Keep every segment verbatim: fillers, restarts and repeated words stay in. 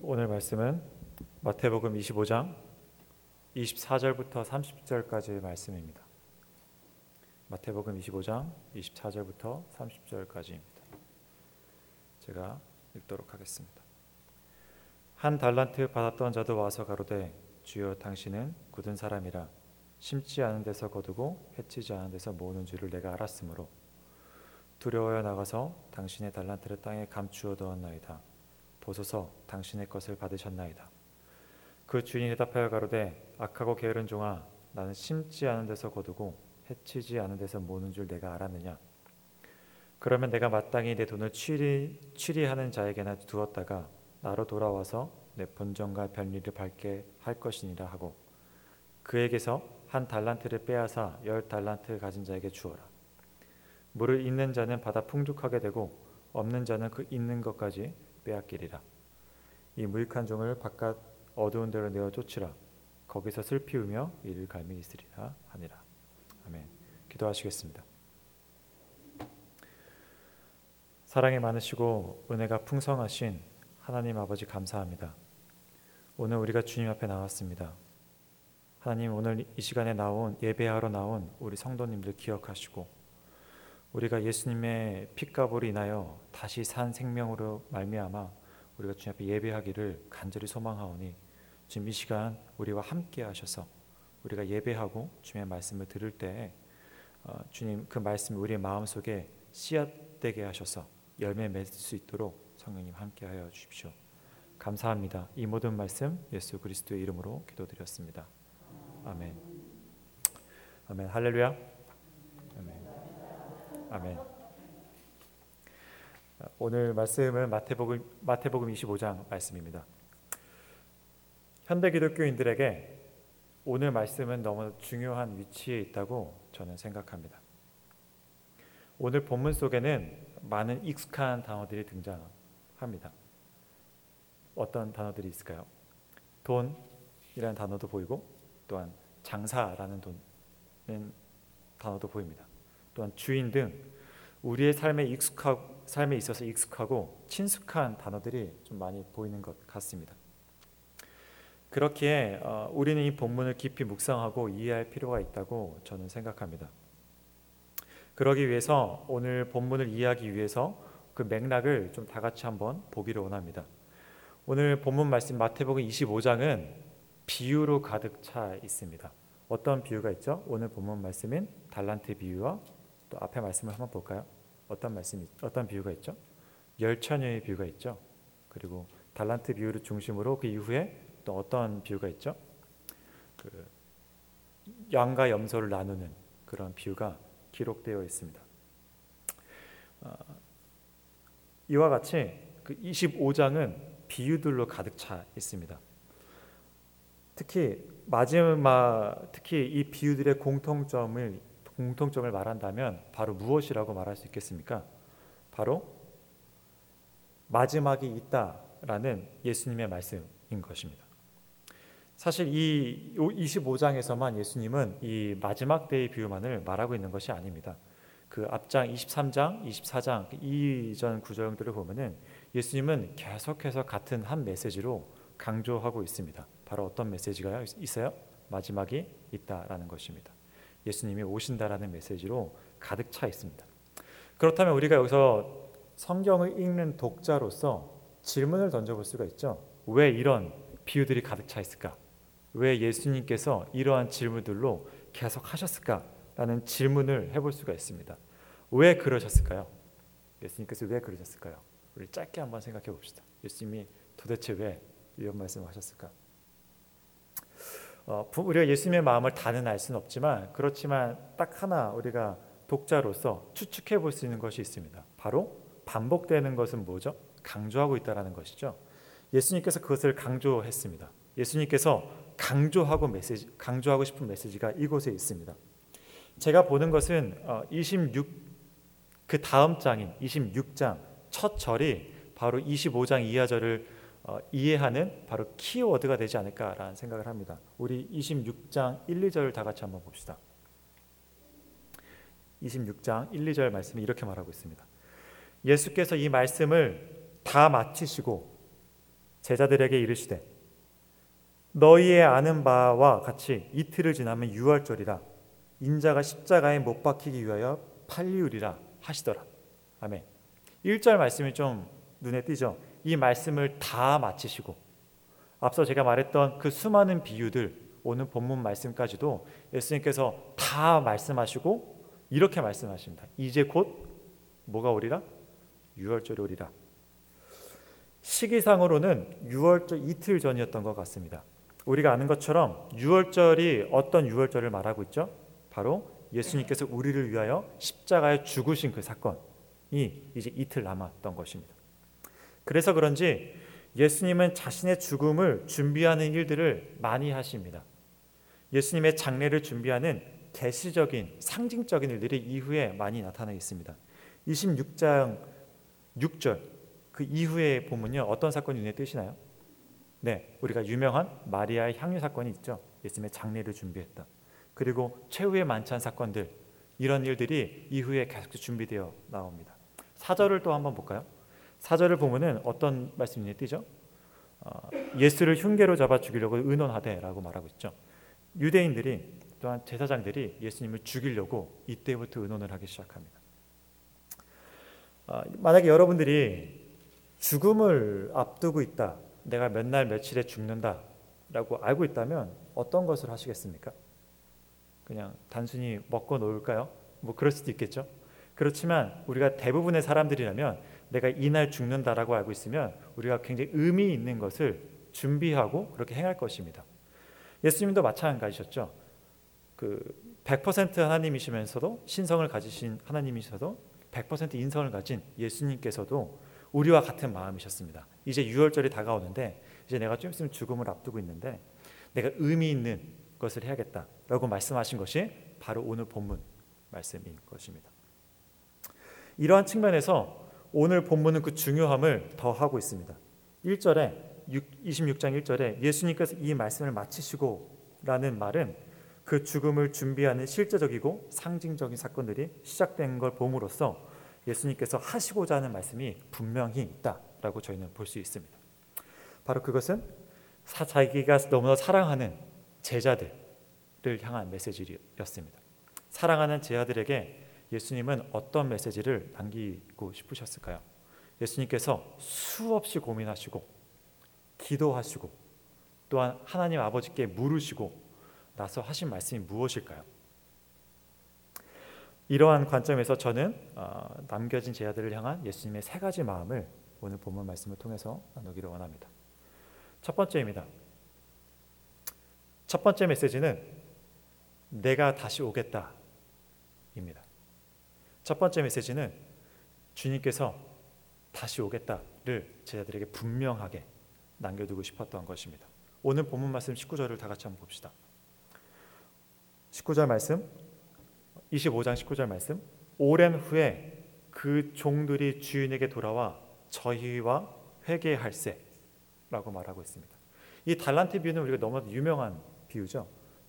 오늘 말씀은 마태복음 이십오 장 이십사 절부터 삼십 절까지의 말씀입니다. 마태복음 이십오 장 이십사 절부터 삼십 절까지입니다. 제가 읽도록 하겠습니다. 한 달란트 받았던 자도 와서 가로되 주여 당신은 굳은 사람이라 심지 않은 데서 거두고 해치지 않은 데서 모으는 줄을 내가 알았으므로 두려워하여 나가서 당신의 달란트를 땅에 감추어 두었나이다. 보소서 당신의 것을 받으셨나이다. 그 주인이 대답하여 가로되 악하고 게으른 종아, 나는 심지 않은 데서 거두고 해치지 않은 데서 모으는 줄 내가 알았느냐. 그러면 내가 마땅히 내 돈을 취리, 취리하는 자에게나 두었다가 나로 돌아와서 내 본전과 별일을 밝게 할 것이니라 하고 그에게서 한 달란트를 빼앗아 열 달란트 가진 자에게 주어라. 물을 있는 자는 받아 풍족하게 되고 없는 자는 그 있는 것까지 빼앗기리라. 이 무익한 종을 바깥 어두운 데로 내어 쫓으라. 거기서 슬피 우며 이를 갈미 있으리라 하니라. 아멘. 기도하시겠습니다. 사랑이 많으시고 은혜가 풍성하신 하나님 아버지 감사합니다. 오늘 우리가 주님 앞에 나왔습니다. 하나님, 오늘 이 시간에 나온 예배하러 나온 우리 성도님들 기억하시고 우리가 예수님의 핏값으로 인하여 다시 산 생명으로 말미암아 우리가 주님 앞에 예배하기를 간절히 소망하오니 지금 이 시간 우리와 함께 하셔서 우리가 예배하고 주님의 말씀을 들을 때 어, 주님 그 말씀이 우리의 마음속에 씨앗되게 하셔서 열매 맺을 수 있도록 성령님 함께하여 주십시오. 감사합니다. 이 모든 말씀 예수 그리스도의 이름으로 기도드렸습니다. 아멘. 아멘. 할렐루야. 아멘. 아멘. 오늘 말씀은 마태복음, 마태복음 이십오 장 말씀입니다. 현대 기독교인들에게 오늘 말씀은 너무 중요한 위치에 있다고 저는 생각합니다. 오늘 본문 속에는 많은 익숙한 단어들이 등장합니다. 어떤 단어들이 있을까요? 돈이라는 단어도 보이고 또한 장사라는 돈은 단어도 보입니다. 또한 주인 등 우리의 삶에 익숙하고 삶에 있어서 익숙하고 친숙한 단어들이 좀 많이 보이는 것 같습니다. 그렇기에 어, 우리는 이 본문을 깊이 묵상하고 이해할 필요가 있다고 저는 생각합니다. 그러기 위해서 오늘 본문을 이해하기 위해서 그 맥락을 좀 다 같이 한번 보기를 원합니다. 오늘 본문 말씀 마태복음 이십오 장은 비유로 가득 차 있습니다. 어떤 비유가 있죠? 오늘 본문 말씀인 달란트 비유와 또 앞에 말씀을 한번 볼까요? 어떤 말씀이 어떤 비유가 있죠? 열 처녀의 비유가 있죠. 그리고 달란트 비유를 중심으로 그 이후에 또 어떤 비유가 있죠? 그 양과 염소를 나누는 그런 비유가 기록되어 있습니다. 어, 이와 같이 그 이십오 장은 비유들로 가득 차 있습니다. 특히 마지막 특히 이 비유들의 공통점을 공통점을 말한다면 바로 무엇이라고 말할 수 있겠습니까? 바로 마지막이 있다라는 예수님의 말씀인 것입니다. 사실 이 이십오 장에서만 예수님은 이 마지막 때의 비유만을 말하고 있는 것이 아닙니다. 그 앞장 이십삼 장, 이십사 장 이전 구절들을 보면은 예수님은 계속해서 같은 한 메시지로 강조하고 있습니다. 바로 어떤 메시지가 있어요? 마지막이 있다라는 것입니다. 예수님이 오신다라는 메시지로 가득 차 있습니다. 그렇다면 우리가 여기서 성경을 읽는 독자로서 질문을 던져볼 수가 있죠. 왜 이런 비유들이 가득 차 있을까? 왜 예수님께서 이러한 질문들로 계속 하셨을까라는 질문을 해볼 수가 있습니다. 왜 그러셨을까요? 예수님께서 왜 그러셨을까요? 우리 짧게 한번 생각해 봅시다. 예수님이 도대체 왜 이런 말씀을 하셨을까? 어, 우리가 예수님의 마음을 다는 알 수는 없지만 그렇지만 딱 하나 우리가 독자로서 추측해 볼 수 있는 것이 있습니다. 바로 반복되는 것은 뭐죠? 강조하고 있다는 것이죠. 예수님께서 그것을 강조했습니다. 예수님께서 강조하고 메시지, 강조하고 싶은 메시지가 이곳에 있습니다. 제가 보는 것은 이십육 그 다음 장인 이십육 장 첫 절이 바로 이십오 장 이하 절을 어, 이해하는 바로 키워드가 되지 않을까라는 생각을 합니다. 우리 이십육 장 일, 이 절을 다 같이 한번 봅시다. 이십육 장 일, 이 절 말씀이 이렇게 말하고 있습니다. 예수께서 이 말씀을 다 마치시고 제자들에게 이르시되 너희의 아는 바와 같이 이틀을 지나면 유월절이라 인자가 십자가에 못 박히기 위하여 팔리우리라 하시더라. 아멘. 일 절 말씀이 좀 눈에 띄죠. 이 말씀을 다 마치시고 앞서 제가 말했던 그 수많은 비유들, 오늘 본문 말씀까지도 예수님께서 다 말씀하시고 이렇게 말씀하십니다. 이제 곧 뭐가 오리라? 유월절이 오리라. 시기상으로는 유월절 이틀 전이었던 것 같습니다. 우리가 아는 것처럼 유월절이 어떤 유월절을 말하고 있죠? 바로 예수님께서 우리를 위하여 십자가에 죽으신 그 사건이 이제 이틀 남았던 것입니다. 그래서 그런지 예수님은 자신의 죽음을 준비하는 일들을 많이 하십니다. 예수님의 장례를 준비하는 계시적인 상징적인 일들이 이후에 많이 나타나 있습니다. 이십육 장 육 절 그 이후에 보면요, 어떤 사건이 눈에 띄시나요? 네, 우리가 유명한 마리아의 향유 사건이 있죠. 예수님의 장례를 준비했던. 그리고 최후의 만찬 사건들, 이런 일들이 이후에 계속 준비되어 나옵니다. 사절을 또 한번 볼까요? 사절을 보면은 어떤 말씀이 눈에 띄죠? 어, 예수를 흉계로 잡아 죽이려고 의논하되라고 말하고 있죠. 유대인들이 또한 제사장들이 예수님을 죽이려고 이때부터 의논을 하기 시작합니다. 어, 만약에 여러분들이 죽음을 앞두고 있다, 내가 몇 날 며칠에 죽는다 라고 알고 있다면 어떤 것을 하시겠습니까? 그냥 단순히 먹고 놀까요? 뭐 그럴 수도 있겠죠. 그렇지만 우리가 대부분의 사람들이라면 내가 이날 죽는다라고 알고 있으면 우리가 굉장히 의미 있는 것을 준비하고 그렇게 행할 것입니다. 예수님도 마찬가지셨죠. 그 백 퍼센트 하나님이시면서도 신성을 가지신 하나님이셔도 백 퍼센트 인성을 가진 예수님께서도 우리와 같은 마음이셨습니다. 이제 유월절이 다가오는데 이제 내가 좀 있으면 죽음을 앞두고 있는데 내가 의미 있는 것을 해야겠다라고 말씀하신 것이 바로 오늘 본문 말씀인 것입니다. 이러한 측면에서 오늘 본문은 그 중요함을 더하고 있습니다. 일 절에 이십육 장 일 절에 예수님께서 이 말씀을 마치시고 라는 말은 그 죽음을 준비하는 실제적이고 상징적인 사건들이 시작된 걸 봄으로써 예수님께서 하시고자 하는 말씀이 분명히 있다라고 저희는 볼 수 있습니다. 바로 그것은 사, 자기가 너무나 사랑하는 제자들을 향한 메시지였습니다. 사랑하는 제자들에게 예수님은 어떤 메시지를 남기고 싶으셨을까요? 예수님께서 수없이 고민하시고 기도하시고 또한 하나님 아버지께 물으시고 나서 하신 말씀이 무엇일까요? 이러한 관점에서 저는 어, 남겨진 제자들을 향한 예수님의 세 가지 마음을 오늘 본문 말씀을 통해서 나누기를 원합니다. 첫 번째입니다. 첫 번째 메시지는 내가 다시 오겠다 입니다. 첫 번째 메시지는 주님께서 다시 오겠다를 제자들에게 분명하게 남겨두고 싶었던 것입니다. 오늘 본문 말씀 십구 절을 다 같이 한번 봅시다. 십구 절 말씀, 이십오 장 십구 절 말씀. 오랜 후에 그 종들이 주인에게 돌아와 저희와 회개할세 라고 말하고 있습니다. 이 달란트 비유는 우리가 너무 유명한 비유죠.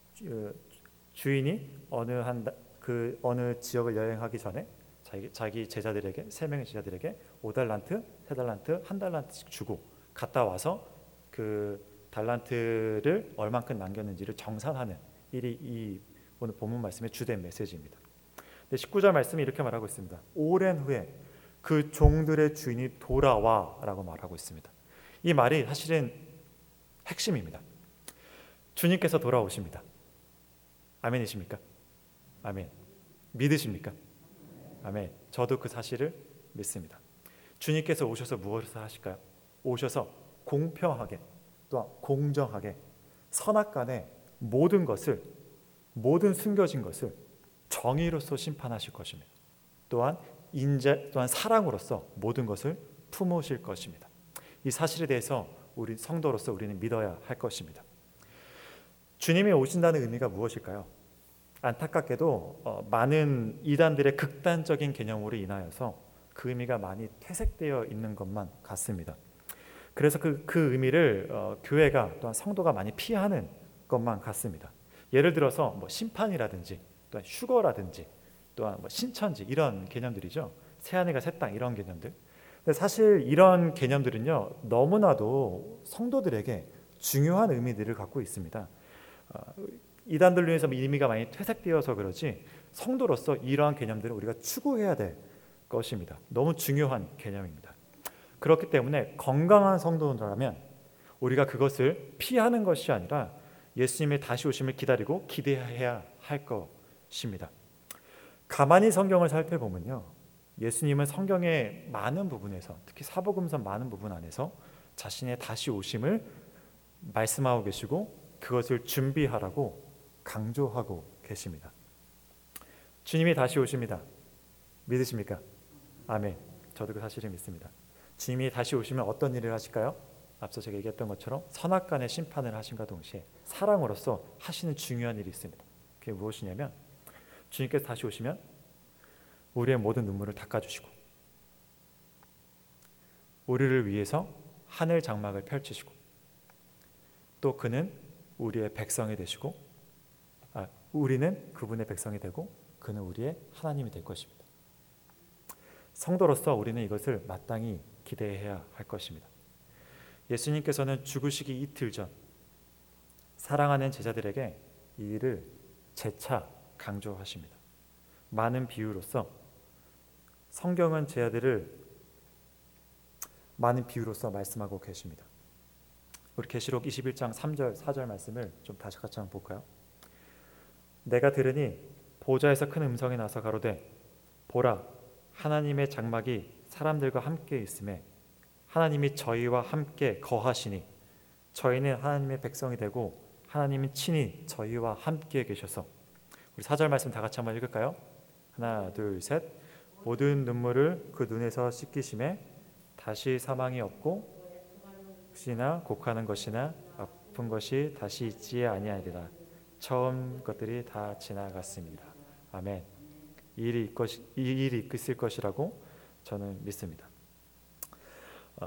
주인이 어느 한 그 어느 지역을 여행하기 전에 자기, 자기 제자들에게 세 명의 제자들에게 오 달란트, 세 달란트, 한 달란트씩 주고 갔다 와서 그 달란트를 얼만큼 남겼는지를 정산하는 일이 이 오늘 본문 말씀의 주된 메시지입니다. 근데 십구 절 말씀이 이렇게 말하고 있습니다. 오랜 후에 그 종들의 주인이 돌아와라고 말하고 있습니다. 이 말이 사실은 핵심입니다. 주님께서 돌아오십니다. 아멘이십니까? 아멘. 믿으십니까? 아멘. 저도 그 사실을 믿습니다. 주님께서 오셔서 무엇을 하실까요? 오셔서 공평하게 또한 공정하게 선악간의 모든 것을 모든 숨겨진 것을 정의로서 심판하실 것입니다. 또한 인재 또한 사랑으로서 모든 것을 품으실 것입니다. 이 사실에 대해서 우리 성도로서 우리는 믿어야 할 것입니다. 주님이 오신다는 의미가 무엇일까요? 안타깝게도 어, 많은 이단들의 극단적인 개념으로 인하여서 그 의미가 많이 퇴색되어 있는 것만 같습니다. 그래서 그, 그 의미를 어, 교회가 또한 성도가 많이 피하는 것만 같습니다. 예를 들어서 뭐 심판이라든지 또한 휴거라든지 또한 뭐 신천지 이런 개념들이죠. 새하늘과 새 땅 이런 개념들. 근데 사실 이런 개념들은요, 너무나도 성도들에게 중요한 의미들을 갖고 있습니다. 이단들로 인해서 의미가 많이 퇴색되어서 그러지 성도로서 이러한 개념들을 우리가 추구해야 될 것입니다. 너무 중요한 개념입니다. 그렇기 때문에 건강한 성도라면 우리가 그것을 피하는 것이 아니라 예수님의 다시 오심을 기다리고 기대해야 할 것입니다. 가만히 성경을 살펴보면요, 예수님은 성경의 많은 부분에서, 특히 사복음서 많은 부분 안에서 자신의 다시 오심을 말씀하고 계시고 그것을 준비하라고 강조하고 계십니다. 주님이 다시 오십니다. 믿으십니까? 아멘. 저도 그 사실을 믿습니다. 주님이 다시 오시면 어떤 일을 하실까요? 앞서 제가 얘기했던 것처럼 선악간의 심판을 하심과 동시에 사랑으로서 하시는 중요한 일이 있습니다. 그게 무엇이냐면 주님께서 다시 오시면 우리의 모든 눈물을 닦아주시고 우리를 위해서 하늘 장막을 펼치시고 또 그는 우리의 백성이 되시고 아, 우리는 그분의 백성이 되고 그는 우리의 하나님이 될 것입니다. 성도로서 우리는 이것을 마땅히 기대해야 할 것입니다. 예수님께서는 죽으시기 이틀 전 사랑하는 제자들에게 이 일을 재차 강조하십니다. 많은 비유로서 성경은 제자들을 많은 비유로서 말씀하고 계십니다. 우리 계시록 이십일 장 삼 절 사 절 말씀을 좀 다시 같이 한번 볼까요? 내가 들으니 보좌에서 큰 음성이 나서 가로되 보라 하나님의 장막이 사람들과 함께 있음에 하나님이 저희와 함께 거하시니 저희는 하나님의 백성이 되고 하나님은 친히 저희와 함께 계셔서 우리 사 절 말씀 다 같이 한번 읽을까요? 하나 둘 셋 모든 눈물을 그 눈에서 씻기심에 다시 사망이 없고 혹시나 곡하는 것이나 아픈 것이 다시 있지 아니하리라. 처음 것들이 다 지나갔습니다. 아멘. 이 일이, 있 것이, 이 일이 있을 것이라고 저는 믿습니다. 어,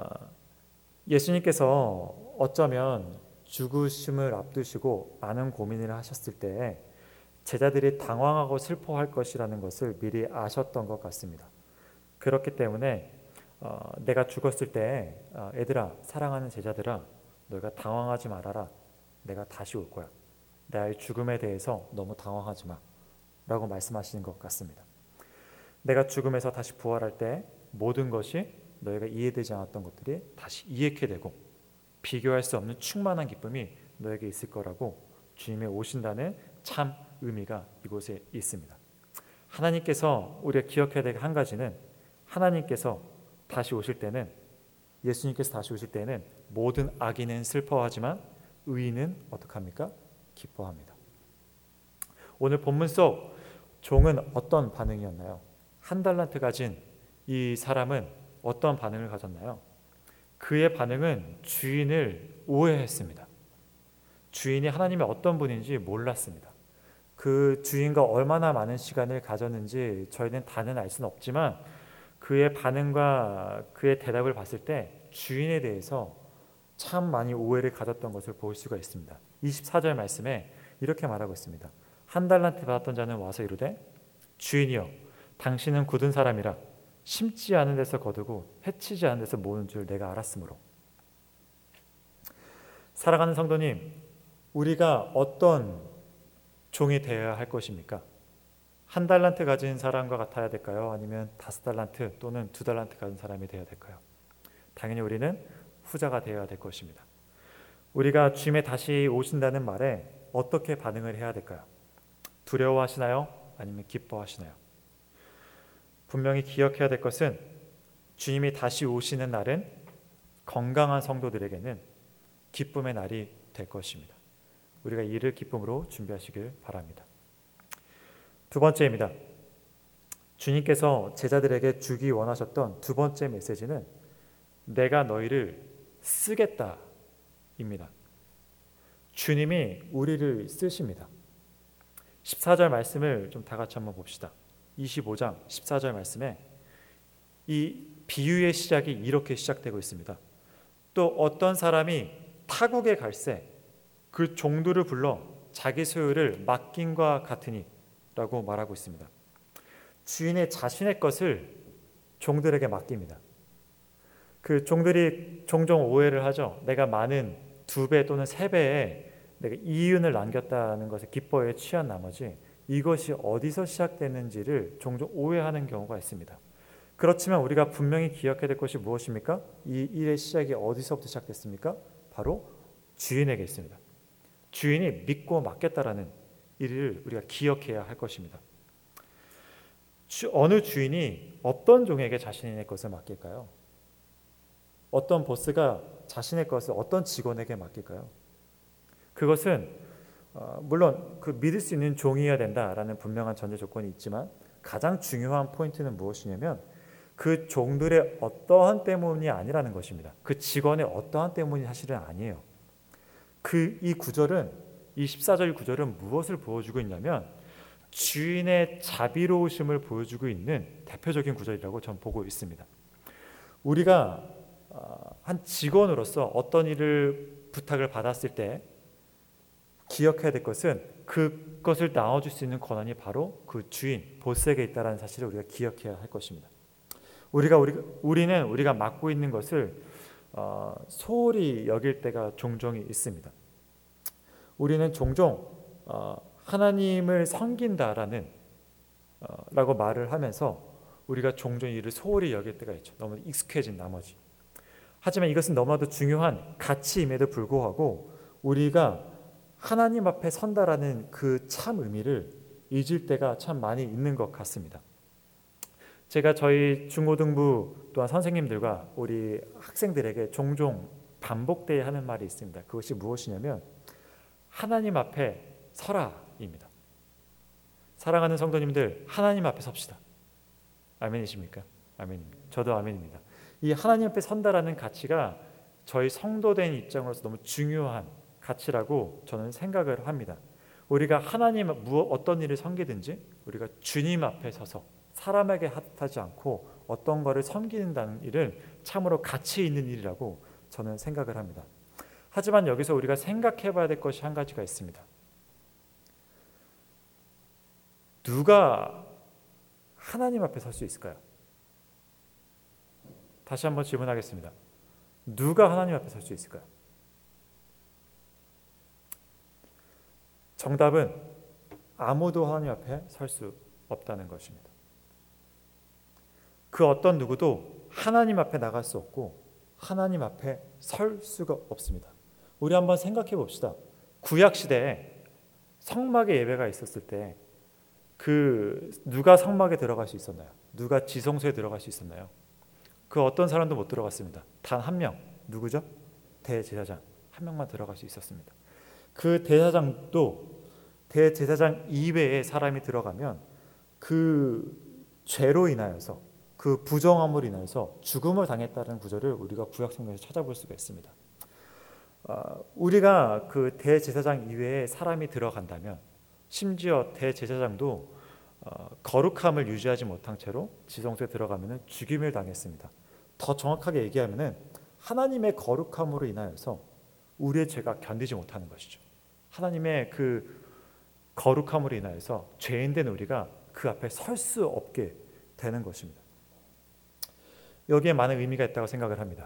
예수님께서 어쩌면 죽으심을 앞두시고 많은 고민을 하셨을 때 제자들이 당황하고 슬퍼할 것이라는 것을 미리 아셨던 것 같습니다. 그렇기 때문에 어, 내가 죽었을 때 어, 애들아 사랑하는 제자들아 너희가 당황하지 말아라. 내가 다시 올 거야. 나의 죽음에 대해서 너무 당황하지 마 라고 말씀하시는 것 같습니다. 내가 죽음에서 다시 부활할 때 모든 것이 너희가 이해되지 않았던 것들이 다시 이해케 되고 비교할 수 없는 충만한 기쁨이 너에게 있을 거라고 주님의 오신다는 참 의미가 이곳에 있습니다. 하나님께서 우리가 기억해야 될 한 가지는 하나님께서 다시 오실 때는 예수님께서 다시 오실 때는 모든 악인은 슬퍼하지만 의인은 어떡합니까? 기뻐합니다. 오늘 본문 속 종은 어떤 반응이었나요? 한 달란트 가진 이 사람은 어떤 반응을 가졌나요? 그의 반응은 주인을 오해했습니다. 주인이 하나님의 어떤 분인지 몰랐습니다. 그 주인과 얼마나 많은 시간을 가졌는지 저희는 다는 알 수는 없지만 그의 반응과 그의 대답을 봤을 때 주인에 대해서 참 많이 오해를 가졌던 것을 볼 수가 있습니다. 이십사 절 말씀에 이렇게 말하고 있습니다. 한 달란트 받았던 자는 와서 이르되 주인이여 당신은 굳은 사람이라 심지 않은 데서 거두고 해치지 않은 데서 모으는 줄 내가 알았으므로. 사랑하는 성도님, 우리가 어떤 종이 되어야 할 것입니까? 한 달란트 가진 사람과 같아야 될까요? 아니면 다섯 달란트 또는 두 달란트 가진 사람이 되어야 될까요? 당연히 우리는 후자가 되어야 될 것입니다. 우리가 주님의 다시 오신다는 말에 어떻게 반응을 해야 될까요? 두려워하시나요? 아니면 기뻐하시나요? 분명히 기억해야 될 것은 주님이 다시 오시는 날은 건강한 성도들에게는 기쁨의 날이 될 것입니다. 우리가 이를 기쁨으로 준비하시길 바랍니다. 두 번째입니다. 주님께서 제자들에게 주기 원하셨던 두 번째 메시지는 내가 너희를 쓰겠다 입니다. 주님이 우리를 쓰십니다. 십사 절 말씀을 좀 다 같이 한번 봅시다. 이십오 장 십사 절 말씀에 이 비유의 시작이 이렇게 시작되고 있습니다. 또 어떤 사람이 타국에 갈새 그 종들을 불러 자기 소유를 맡김과 같으니 라고 말하고 있습니다. 주인의 자신의 것을 종들에게 맡깁니다. 그 종들이 종종 오해를 하죠. 내가 많은 두 배 또는 세 배의 내가 이윤을 남겼다는 것에 기뻐에 취한 나머지 이것이 어디서 시작되는지를 종종 오해하는 경우가 있습니다. 그렇지만 우리가 분명히 기억해야 될 것이 무엇입니까? 이 일의 시작이 어디서부터 시작됐습니까? 바로 주인에게 있습니다. 주인이 믿고 맡겼다라는 일을 우리가 기억해야 할 것입니다. 주, 어느 주인이 어떤 종에게 자신의 것을 맡길까요? 어떤 보스가 자신의 것을 어떤 직원에게 맡길까요? 그것은 어, 물론 그 믿을 수 있는 종이어야 된다라는 분명한 전제 조건이 있지만 가장 중요한 포인트는 무엇이냐면 그 종들의 어떠한 때문이 아니라는 것입니다. 그 직원의 어떠한 때문이 사실은 아니에요. 그 이 구절은 이 십사 절 구절은 무엇을 보여주고 있냐면 주인의 자비로우심을 보여주고 있는 대표적인 구절이라고 저는 보고 있습니다. 우리가 한 직원으로서 어떤 일을 부탁을 받았을 때 기억해야 될 것은 그것을 나눠줄 수 있는 권한이 바로 그 주인, 보스에게 있다는 사실을 우리가 기억해야 할 것입니다. 우리가 우리, 우리는 우리가 맡고 있는 것을 어, 소홀히 여길 때가 종종 있습니다. 우리는 종종 어, 하나님을 섬긴다라는 어, 라고 말을 하면서 우리가 종종 이를 소홀히 여길 때가 있죠. 너무 익숙해진 나머지. 하지만 이것은 너무나도 중요한 가치임에도 불구하고 우리가 하나님 앞에 선다라는 그 참 의미를 잊을 때가 참 많이 있는 것 같습니다. 제가 저희 중고등부 또한 선생님들과 우리 학생들에게 종종 반복되어 하는 말이 있습니다. 그것이 무엇이냐면 하나님 앞에 서라입니다. 사랑하는 성도님들, 하나님 앞에 섭시다. 아멘이십니까? 아멘입니다. 저도 아멘입니다. 이 하나님 앞에 선다라는 가치가 저희 성도된 입장으로서 너무 중요한 가치라고 저는 생각을 합니다. 우리가 하나님 어떤 일을 섬기든지 우리가 주님 앞에 서서 사람에게 핫하지 않고 어떤 것을 섬기는다는 일은 참으로 가치 있는 일이라고 저는 생각을 합니다. 하지만 여기서 우리가 생각해 봐야 될 것이 한 가지가 있습니다. 누가 하나님 앞에 설 수 있을까요? 다시 한번 질문하겠습니다. 누가 하나님 앞에 설 수 있을까요? 정답은 아무도 하나님 앞에 설 수 없다는 것입니다. 그 어떤 누구도 하나님 앞에 나갈 수 없고 하나님 앞에 설 수가 없습니다. 우리 한번 생각해 봅시다. 구약 시대에 성막에 예배가 있었을 때 그 누가 성막에 들어갈 수 있었나요? 누가 지성소에 들어갈 수 있었나요? 그 어떤 사람도 못 들어갔습니다. 단 한 명, 누구죠? 대제사장 한 명만 들어갈 수 있었습니다. 그 대제사장도 대제사장 이외에 사람이 들어가면 그 죄로 인하여서 그 부정함으로 인해서 죽음을 당했다는 구절을 우리가 구약 성경에서 찾아볼 수가 있습니다. 어, 우리가 그 대제사장 이외에 사람이 들어간다면 심지어 대제사장도 어, 거룩함을 유지하지 못한 채로 지성소에 들어가면 죽임을 당했습니다. 더 정확하게 얘기하면 하나님의 거룩함으로 인하여서 우리의 죄가 견디지 못하는 것이죠. 하나님의 그 거룩함으로 인하여서 죄인된 우리가 그 앞에 설 수 없게 되는 것입니다. 여기에 많은 의미가 있다고 생각을 합니다.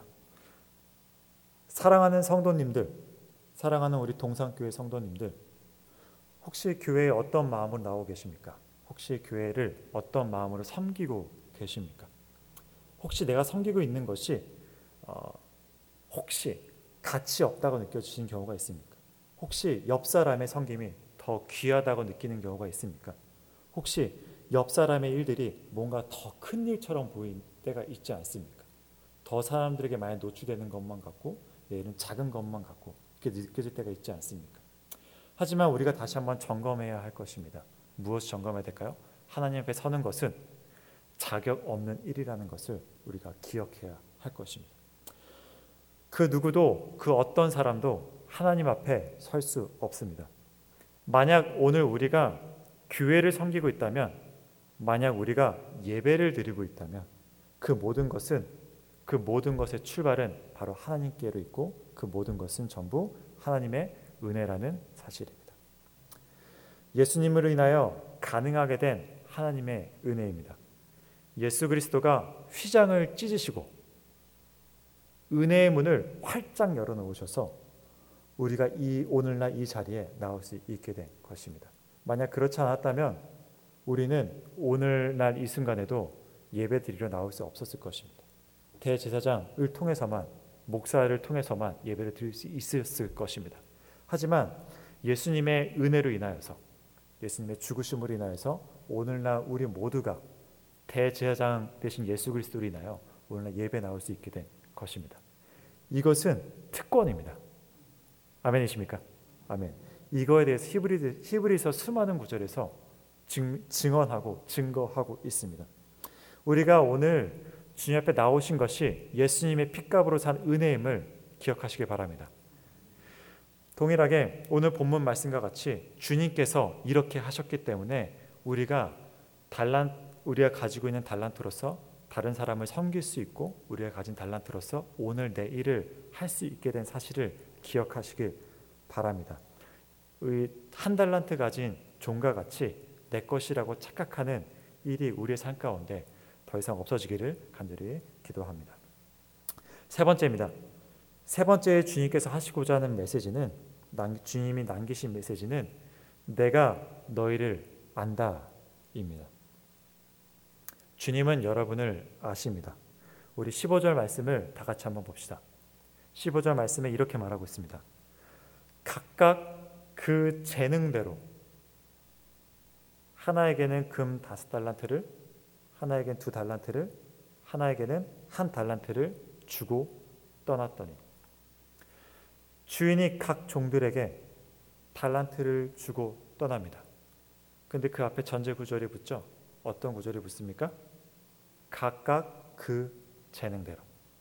사랑하는 성도님들, 사랑하는 우리 동산교회 성도님들, 혹시 교회에 어떤 마음으로 나오고 계십니까? 혹시 교회를 어떤 마음으로 섬기고 계십니까? 혹시 내가 섬기고 있는 것이 어, 혹시 가치 없다고 느껴지시는 경우가 있습니까? 혹시 옆 사람의 섬김이 더 귀하다고 느끼는 경우가 있습니까? 혹시 옆 사람의 일들이 뭔가 더 큰 일처럼 보이는 때가 있지 않습니까? 더 사람들에게 많이 노출되는 것만 같고 내 일은 작은 것만 같고 이렇게 느껴질 때가 있지 않습니까? 하지만 우리가 다시 한번 점검해야 할 것입니다. 무엇을 점검해야 될까요? 하나님 앞에 서는 것은 자격 없는 일이라는 것을 우리가 기억해야 할 것입니다. 그 누구도 그 어떤 사람도 하나님 앞에 설 수 없습니다. 만약 오늘 우리가 교회를 섬기고 있다면, 만약 우리가 예배를 드리고 있다면 그 모든 것은 그 모든 것의 출발은 바로 하나님께로 있고 그 모든 것은 전부 하나님의 은혜라는 사실입니다. 예수님으로 인하여 가능하게 된 하나님의 은혜입니다. 예수 그리스도가 휘장을 찢으시고 은혜의 문을 활짝 열어놓으셔서 우리가 이 오늘날 이 자리에 나올 수 있게 된 것입니다. 만약 그렇지 않았다면 우리는 오늘날 이 순간에도 예배 드리러 나올 수 없었을 것입니다. 대제사장을 통해서만, 목사를 통해서만 예배를 드릴 수 있었을 것입니다. 하지만 예수님의 은혜로 인하여서, 예수님의 죽으심으로 인하여서 오늘날 우리 모두가 대제사장 되신 예수 그리스도로 인하여 오늘날 예배 나올 수 있게 된 것입니다. 이것은 특권입니다. 아멘이십니까? 아멘. 이거에 대해서 히브리, 히브리서 수많은 구절에서 증, 증언하고 증거하고 있습니다. 우리가 오늘 주님 앞에 나오신 것이 예수님의 핏값으로 산 은혜임을 기억하시기 바랍니다. 동일하게 오늘 본문 말씀과 같이 주님께서 이렇게 하셨기 때문에 우리가 달란 우리가 가지고 있는 달란트로서 다른 사람을 섬길 수 있고, 우리가 가진 달란트로서 오늘 내 일을 할 수 있게 된 사실을 기억하시길 바랍니다. 한 달란트 가진 종과 같이 내 것이라고 착각하는 일이 우리의 삶 가운데 더 이상 없어지기를 간절히 기도합니다. 세 번째입니다. 세 번째 주님께서 하시고자 하는 메시지는, 주님이 남기신 메시지는 내가 너희를 안다입니다. 주님은 여러분을 아십니다. 우리 십오 절 말씀을 다 같이 한번 봅시다. 십오 절 말씀에 이렇게 말하고 있습니다. 각각 그 재능대로 하나에게는 금 다섯 달란트를, 하나에게는 두 달란트를, 하나에게는 한 달란트를 주고 떠났더니, 주인이 각 종들에게 달란트를 주고 떠납니다. 근데 그 앞에 전제 구절이 붙죠. 어떤 구절이 붙습니까? 각각 그 재능대로.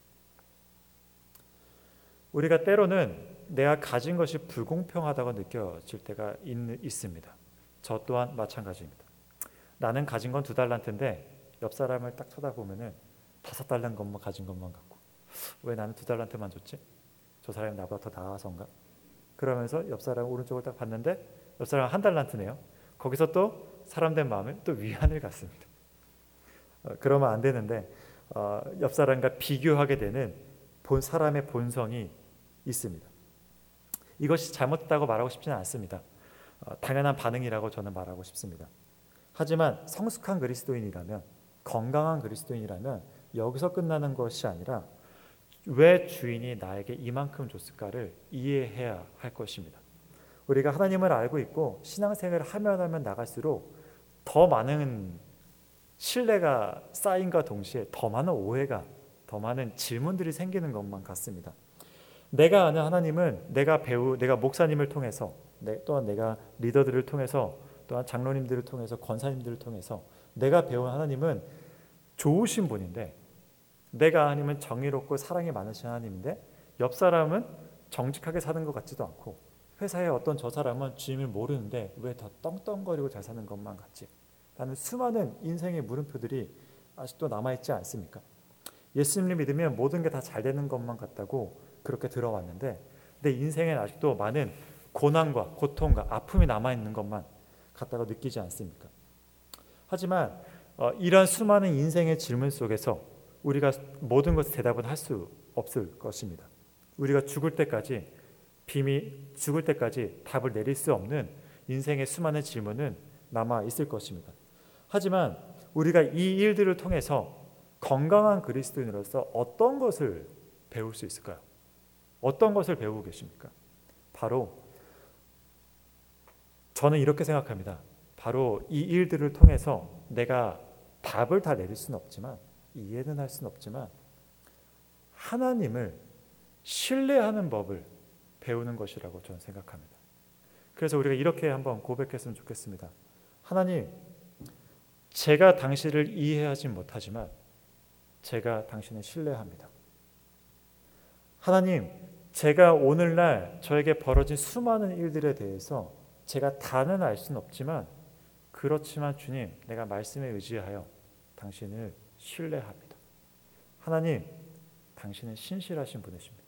우리가 때로는 내가 가진 것이 불공평하다고 느껴질 때가 있, 있습니다. 저 또한 마찬가지입니다. 나는 가진 건 두 달란트인데 옆 사람을 딱 쳐다보면은 다섯 달란 것만 가진 것만 같고, 왜 나는 두 달란트만 줬지? 저 사람이 나보다 더 나아서인가? 그러면서 옆 사람 오른쪽을 딱 봤는데 옆 사람 한 달란트네요. 거기서 또 사람된 마음에 또 위안을 갖습니다. 어, 그러면 안 되는데 어, 옆 사람과 비교하게 되는 본 사람의 본성이 있습니다. 이것이 잘못됐다고 말하고 싶지는 않습니다. 어, 당연한 반응이라고 저는 말하고 싶습니다. 하지만 성숙한 그리스도인이라면, 건강한 그리스도인이라면 여기서 끝나는 것이 아니라 왜 주인이 나에게 이만큼 줬을까를 이해해야 할 것입니다. 우리가 하나님을 알고 있고 신앙생활을 하면 하면 나갈수록 더 많은 신뢰가 쌓인과 동시에 더 많은 오해가, 더 많은 질문들이 생기는 것만 같습니다. 내가 아는 하나님은 내가 배우, 내가 목사님을 통해서, 또한 내가 리더들을 통해서, 또한 장로님들을 통해서, 권사님들을 통해서 내가 배운 하나님은 좋으신 분인데, 내가 하나님은 정의롭고 사랑이 많으신 하나님인데 옆 사람은 정직하게 사는 것 같지도 않고, 회사에 어떤 저 사람은 주님을 모르는데 왜 더 떵떵거리고 잘 사는 것만 같지? 라는 수많은 인생의 물음표들이 아직도 남아있지 않습니까? 예수님을 믿으면 모든 게 다 잘 되는 것만 같다고 그렇게 들어왔는데 내 인생엔 아직도 많은 고난과 고통과 아픔이 남아있는 것만 같다고 느끼지 않습니까? 하지만 어, 이런 수많은 인생의 질문 속에서 우리가 모든 것에 대답은 할 수 없을 것입니다. 우리가 죽을 때까지 비밀, 죽을 때까지 답을 내릴 수 없는 인생의 수많은 질문은 남아 있을 것입니다. 하지만 우리가 이 일들을 통해서 건강한 그리스도인으로서 어떤 것을 배울 수 있을까요? 어떤 것을 배우고 계십니까? 바로 저는 이렇게 생각합니다. 바로 이 일들을 통해서 내가 답을 다 내릴 수는 없지만, 이해는 할 수는 없지만 하나님을 신뢰하는 법을 배우는 것이라고 저는 생각합니다. 그래서 우리가 이렇게 한번 고백했으면 좋겠습니다. 하나님, 제가 당신을 이해하지 못하지만 제가 당신을 신뢰합니다. 하나님, 제가 오늘날 저에게 벌어진 수많은 일들에 대해서 제가 다는 알 수는 없지만, 그렇지만 주님, 내가 말씀에 의지하여 당신을 신뢰합니다. 하나님, 당신은 신실하신 분이십니다.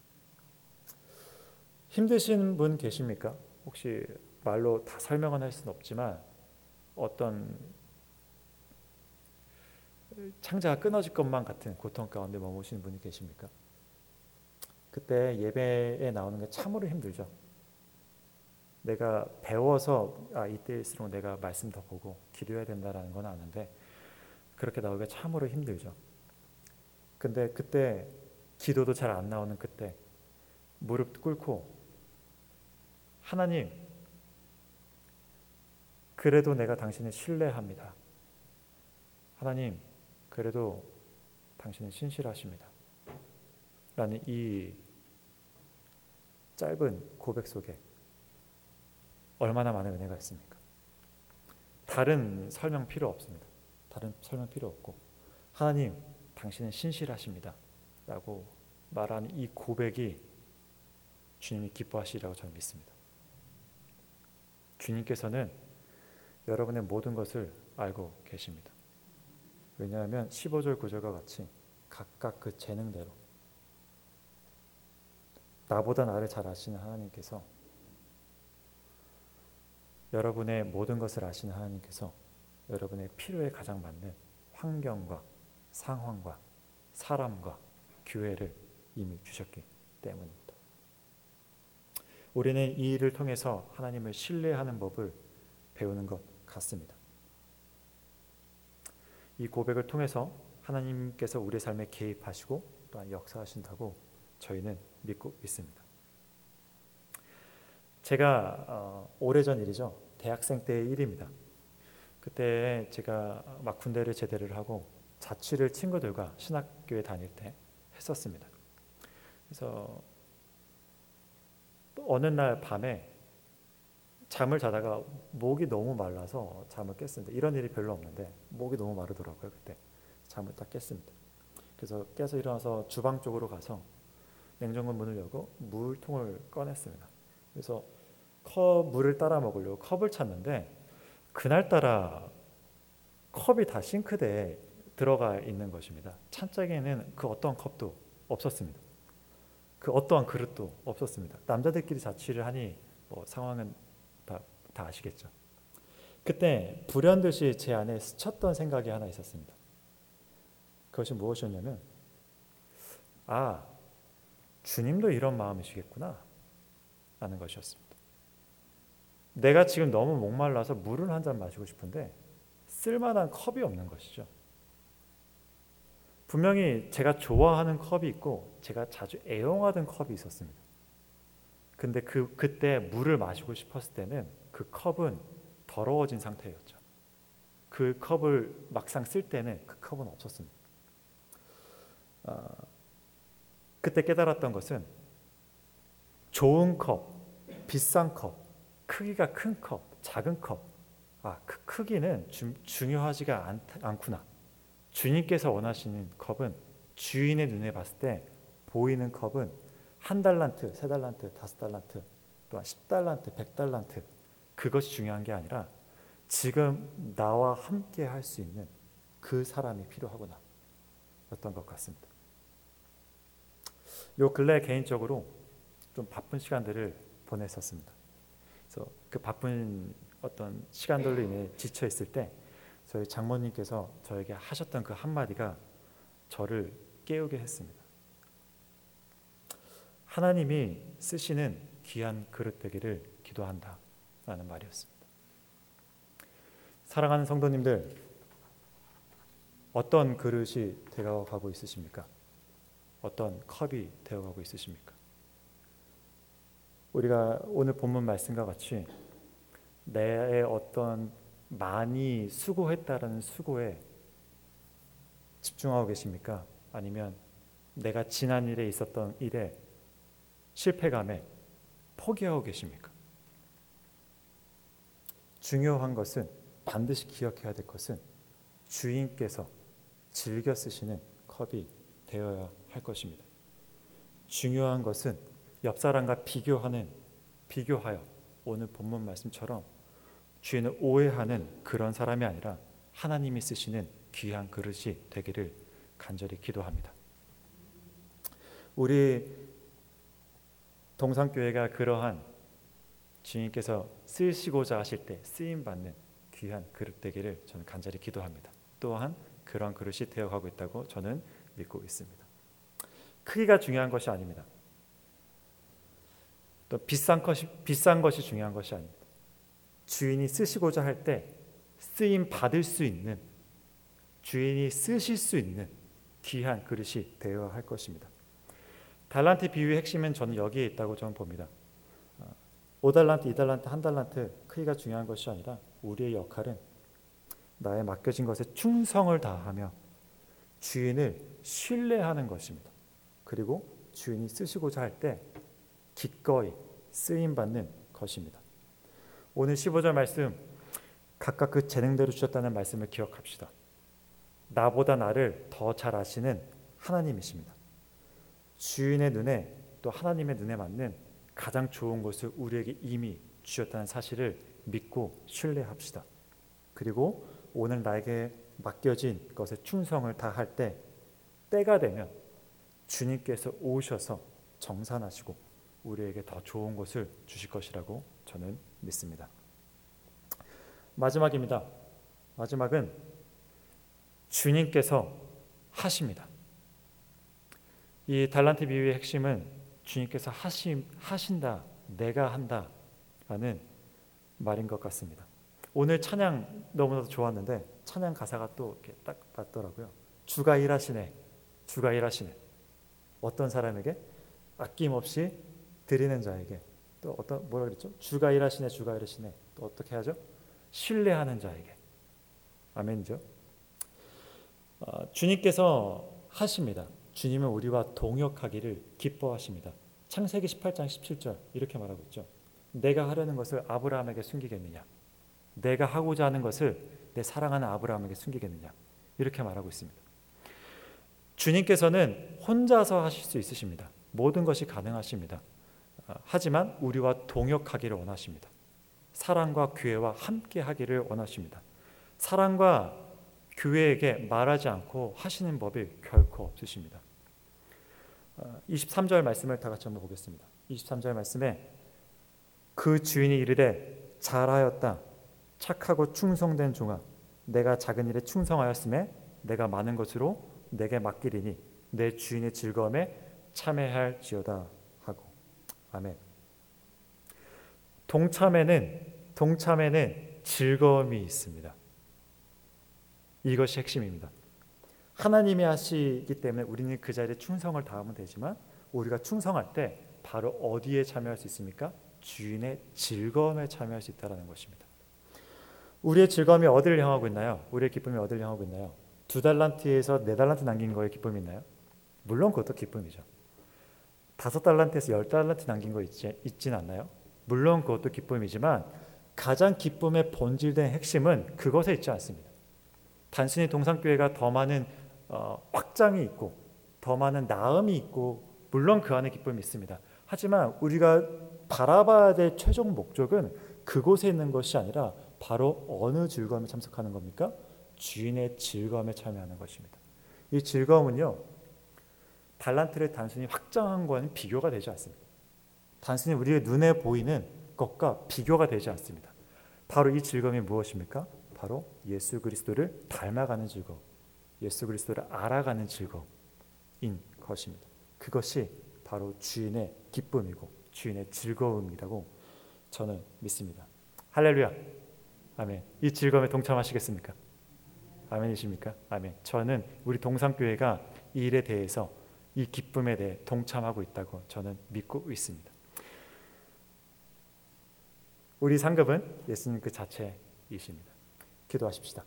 힘드신 분 계십니까? 혹시 말로 다 설명은 할 수는 없지만 어떤 창자가 끊어질 것만 같은 고통 가운데 머무시는 분이 계십니까? 그때 예배에 나오는 게 참으로 힘들죠. 내가 배워서 아 이때일수록 내가 말씀 더 보고 기도해야 된다라는 건 아는데 그렇게 나오기가 참으로 힘들죠. 근데 그때 기도도 잘 안 나오는 그때 무릎 꿇고 하나님, 그래도 내가 당신을 신뢰합니다. 하나님, 그래도 당신은 신실하십니다. 라는 이 짧은 고백 속에 얼마나 많은 은혜가 있습니까? 다른 설명 필요 없습니다. 다른 설명 필요 없고 하나님, 당신은 신실하십니다. 라고 말하는 이 고백이 주님이 기뻐하시리라고 저는 믿습니다. 주님께서는 여러분의 모든 것을 알고 계십니다. 왜냐하면 십오 절 구절과 같이 각각 그 재능대로 나보다 나를 잘 아시는 하나님께서 여러분의 모든 것을 아시는 하나님께서 여러분의 필요에 가장 맞는 환경과 상황과 사람과 기회를 이미 주셨기 때문입니다. 우리는 이 일을 통해서 하나님을 신뢰하는 법을 배우는 것 같습니다. 이 고백을 통해서 하나님께서 우리의 삶에 개입하시고 또한 역사하신다고 저희는 믿고 있습니다. 제가 어, 오래전 일이죠. 대학생 때의 일입니다. 그때 제가 막 군대를 제대를 하고 자취를 친구들과 신학교에 다닐 때 했었습니다. 그래서 어느 날 밤에 잠을 자다가 목이 너무 말라서 잠을 깼습니다. 이런 일이 별로 없는데 목이 너무 마르더라고요. 그때 잠을 딱 깼습니다. 그래서 깨서 일어나서 주방 쪽으로 가서 냉장고 문을 열고 물통을 꺼냈습니다. 그래서 컵 물을 따라 먹으려고 컵을 찾는데 그날따라 컵이 다 싱크대에 들어가 있는 것입니다. 찬짝에는 그 어떤 컵도 없었습니다. 그 어떠한 그릇도 없었습니다. 남자들끼리 자취를 하니 뭐 상황은 다, 다 아시겠죠. 그때 불현듯이 제 안에 스쳤던 생각이 하나 있었습니다. 그것이 무엇이었냐면 아, 주님도 이런 마음이시겠구나 라는 것이었습니다. 내가 지금 너무 목말라서 물을 한 잔 마시고 싶은데 쓸만한 컵이 없는 것이죠. 분명히 제가 좋아하는 컵이 있고 제가 자주 애용하던 컵이 있었습니다. 근데 그, 그때 물을 마시고 싶었을 때는 그 컵은 더러워진 상태였죠. 그 컵을 막상 쓸 때는 그 컵은 없었습니다. 아, 그때 깨달았던 것은 좋은 컵, 비싼 컵, 크기가 큰 컵, 작은 컵, 아, 그 크기는 주, 중요하지가 않, 않구나. 주님께서 원하시는 컵은 주인의 눈에 봤을 때 보이는 컵은 한 달란트, 세 달란트, 다섯 달란트, 또한 십 달란트, 백 달란트 그것이 중요한 게 아니라 지금 나와 함께 할 수 있는 그 사람이 필요하구나 였던 것 같습니다. 요 근래 개인적으로 좀 바쁜 시간들을 보냈었습니다. 그래서 그 바쁜 어떤 시간들로 인해 지쳐 있을 때 저희 장모님께서 저에게 하셨던 그 한마디가 저를 깨우게 했습니다. 하나님이 쓰시는 귀한 그릇 되기를 기도한다 라는 말이었습니다. 사랑하는 성도님들, 어떤 그릇이 되어가고 있으십니까? 어떤 컵이 되어가고 있으십니까? 우리가 오늘 본문 말씀과 같이 내 어떤 많이 수고했다라는 수고에 집중하고 계십니까? 아니면 내가 지난 일에 있었던 일에 실패감에 포기하고 계십니까? 중요한 것은 반드시 기억해야 될 것은 주인께서 즐겨 쓰시는 컵이 되어야 할 것입니다. 중요한 것은 옆 사람과 비교하는 비교하여 오늘 본문 말씀처럼 주인을 오해하는 그런 사람이 아니라 하나님이 쓰시는 귀한 그릇이 되기를 간절히 기도합니다. 우리 동산교회가 그러한 주님께서 쓰시고자 하실 때 쓰임받는 귀한 그릇 되기를 저는 간절히 기도합니다. 또한 그런 그릇이 되어가고 있다고 저는 믿고 있습니다. 크기가 중요한 것이 아닙니다. 또 비싼 것이 비싼 것이 중요한 것이 아닙니다. 주인이 쓰시고자 할 때 쓰임 받을 수 있는, 주인이 쓰실 수 있는 귀한 그릇이 되어야 할 것입니다. 달란트 비유의 핵심은 저는 여기에 있다고 저는 봅니다. 오 달란트, 이 달란트, 한 달란트 크기가 중요한 것이 아니라 우리의 역할은 나의 맡겨진 것에 충성을 다하며 주인을 신뢰하는 것입니다. 그리고 주인이 쓰시고자 할 때 기꺼이 쓰임받는 것입니다. 오늘 십오 절 말씀, 각각 그 재능대로 주셨다는 말씀을 기억합시다. 나보다 나를 더 잘 아시는 하나님이십니다. 주인의 눈에 또 하나님의 눈에 맞는 가장 좋은 것을 우리에게 이미 주셨다는 사실을 믿고 신뢰합시다. 그리고 오늘 나에게 맡겨진 것에 충성을 다할 때 때가 되면 주님께서 오셔서 정산하시고 우리에게 더 좋은 것을 주실 것이라고 저는 믿습니다. 마지막입니다. 마지막은 주님께서 하십니다. 이 달란트 비유의 핵심은 주님께서 하심, 하신다, 내가 한다 라는 말인 것 같습니다. 오늘 찬양 너무나도 좋았는데 찬양 가사가 또 이렇게 딱 맞더라고요. 주가 일하시네, 주가 일하시네. 어떤 사람에게? 아낌없이 드리는 자에게. 또 어떤 뭐라 그랬죠? 주가 일하시네, 주가 일하시네. 또 어떻게 하죠? 신뢰하는 자에게. 아멘이죠. 어, 주님께서 하십니다. 주님은 우리와 동역하기를 기뻐하십니다. 창세기 십팔 장 십칠 절 이렇게 말하고 있죠. 내가 하려는 것을 아브라함에게 숨기겠느냐? 내가 하고자 하는 것을 내 사랑하는 아브라함에게 숨기겠느냐? 이렇게 말하고 있습니다. 주님께서는 혼자서 하실 수 있으십니다. 모든 것이 가능하십니다. 하지만 우리와 동역하기를 원하십니다. 사랑과 교회와 함께 하기를 원하십니다. 사랑과 교회에게 말하지 않고 하시는 법이 결코 없으십니다. 이십삼 절 말씀을 다 같이 한번 보겠습니다. 이십삼 절 말씀에 그 주인이 이르되 잘하였다 착하고 충성된 종아 내가 작은 일에 충성하였음에 내가 많은 것으로 내게 맡기리니 내 주인의 즐거움에 참여할지어다 하고. 아멘. 동참에는 동참에는 즐거움이 있습니다. 이것이 핵심입니다. 하나님이 하시기 때문에 우리는 그 자리에 충성을 다하면 되지만 우리가 충성할 때 바로 어디에 참여할 수 있습니까? 주인의 즐거움에 참여할 수 있다는 것입니다. 우리의 즐거움이 어디를 향하고 있나요? 우리의 기쁨이 어디를 향하고 있나요? 두 달란트에서 네 달란트 남긴 거에 기쁨이 있나요? 물론 그것도 기쁨이죠. 다섯 달란트에서 열 달란트 남긴 거 있지, 있진 않나요? 물론 그것도 기쁨이지만 가장 기쁨의 본질된 핵심은 그것에 있지 않습니다. 단순히 동산교회가 더 많은 어, 확장이 있고 더 많은 나음이 있고 물론 그 안에 기쁨이 있습니다. 하지만 우리가 바라봐야 될 최종 목적은 그곳에 있는 것이 아니라 바로 어느 즐거움에 참석하는 겁니까? 주인의 즐거움에 참여하는 것입니다. 이 즐거움은요, 달란트를 단순히 확장한 것과는 비교가 되지 않습니다. 단순히 우리의 눈에 보이는 것과 비교가 되지 않습니다. 바로 이 즐거움이 무엇입니까? 바로 예수 그리스도를 닮아가는 즐거움, 예수 그리스도를 알아가는 즐거움인 것입니다. 그것이 바로 주인의 기쁨이고 주인의 즐거움이라고 저는 믿습니다. 할렐루야. 아멘. 이 즐거움에 동참하시겠습니까? 아멘이십니까? 아멘. 저는 우리 동산교회가 이 일에 대해서 이 기쁨에 대해 동참하고 있다고 저는 믿고 있습니다. 우리 상급은 예수님 그 자체이십니다. 기도하십시다.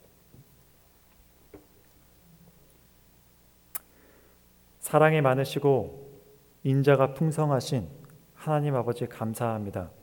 사랑이 많으시고 인자가 풍성하신 하나님 아버지 감사합니다.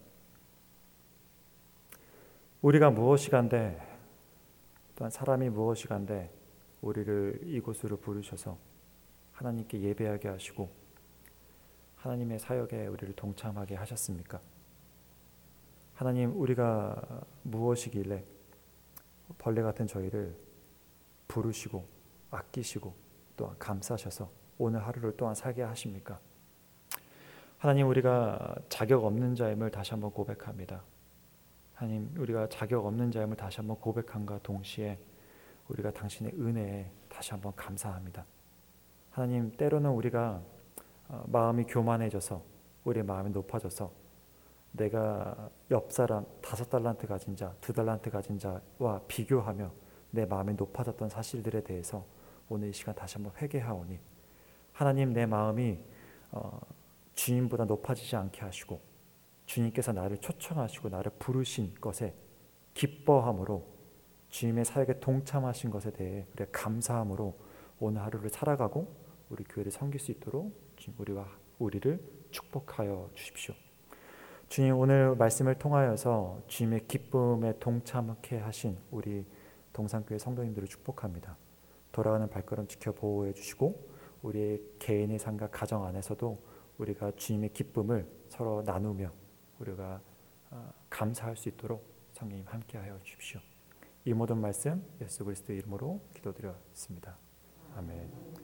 우리가 무엇이간데 또한 사람이 무엇이간데 우리를 이곳으로 부르셔서 하나님께 예배하게 하시고 하나님의 사역에 우리를 동참하게 하셨습니까? 하나님, 우리가 무엇이길래 벌레 같은 저희를 부르시고 아끼시고 또한 감싸셔서 오늘 하루를 또한 살게 하십니까? 하나님, 우리가 자격 없는 자임을 다시 한번 고백합니다. 하나님, 우리가 자격 없는 자임을 다시 한번 고백함과 동시에 우리가 당신의 은혜에 다시 한번 감사합니다. 하나님, 때로는 우리가 마음이 교만해져서 우리의 마음이 높아져서 내가 옆 사람 다섯 달란트 가진 자, 두 달란트 가진 자와 비교하며 내 마음이 높아졌던 사실들에 대해서 오늘 이 시간 다시 한번 회개하오니 하나님, 내 마음이 어, 주님보다 높아지지 않게 하시고 주님께서 나를 초청하시고 나를 부르신 것에 기뻐함으로 주님의 사역에 동참하신 것에 대해 그래 감사함으로 오늘 하루를 살아가고 우리 교회를 섬길 수 있도록 우리와 우리를 축복하여 주십시오. 주님, 오늘 말씀을 통하여서 주님의 기쁨에 동참하게 하신 우리 동산교회 성도님들을 축복합니다. 돌아가는 발걸음 지켜 보호해 주시고 우리의 개인의 삶과 가정 안에서도 우리가 주님의 기쁨을 서로 나누며 우리가 감사할 수 있도록 성령님 함께하여 주십시오. 이 모든 말씀 예수 그리스도의 이름으로 기도드렸습니다. 아멘.